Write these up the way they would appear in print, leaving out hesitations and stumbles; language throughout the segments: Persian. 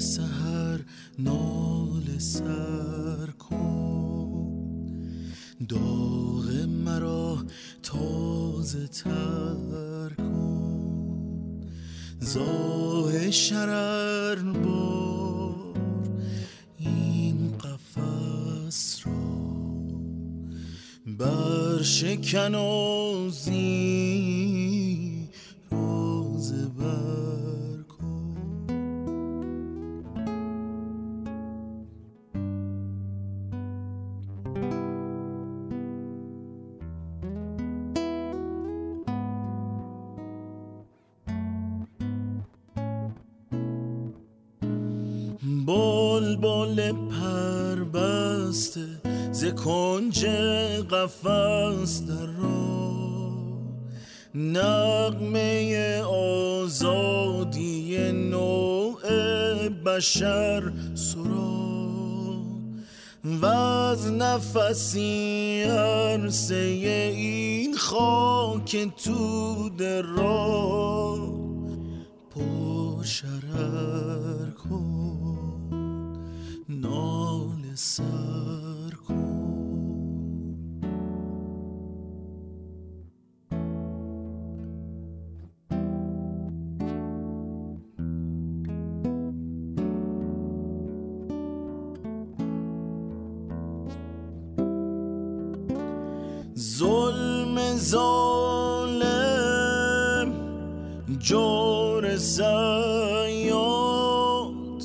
سحر ناله سر کن، داغ مرا تازه تر کن، زاه شرر بار این قفس را، بر شکن و زی روز بر کن. بلبل پربسته ز کنج قفس در راه، نغمه آزادی نوع بشر سرا، و از نفسی عرصه این خاک توده را پر شرر کن، ناله سر کن. ظلم ظالم جور صیاد،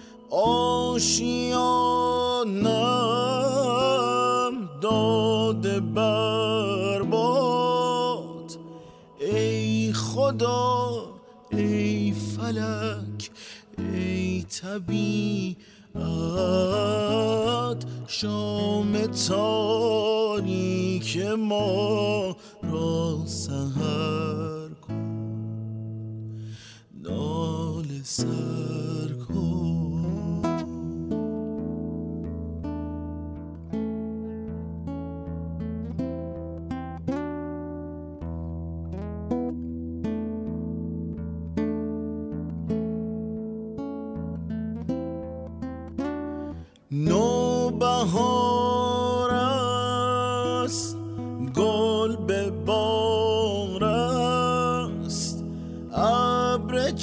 آشیانم داده برباد. ای خدا ای فلک ای طبیعت، شام تاریک ما را سحر کن، ناله سر کن. نوبهار است گل به بار است، ابر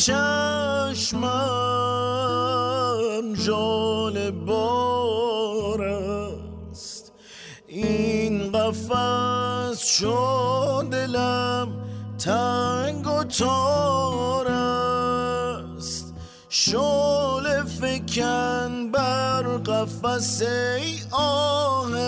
چشمم ژاله بار است. این قفس شد دلم تنگ و تار است، شعله فکن بر قفس ای آه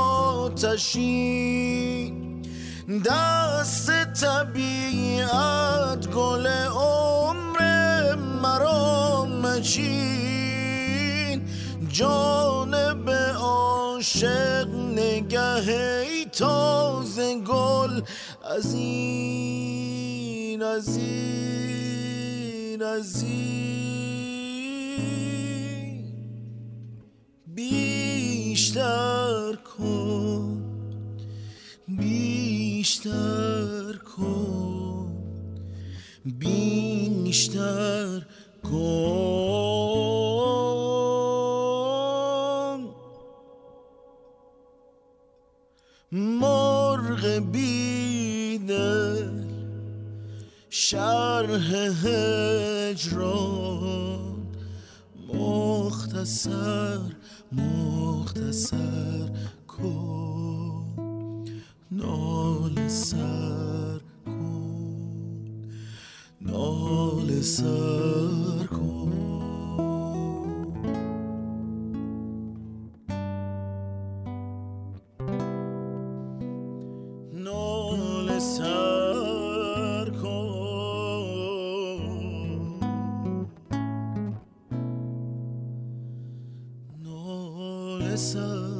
آتشین. دست طبیعت گل عمر مرا مچین، جانب عاشق نگه ای تازه گل از این بیشتر کن، بیشتر کن، بیشتر کن. مرغ بیدل شرح هجران، مختصر کن، ناله سر کن، ناله سر کن. ناله سر کن، ناله سر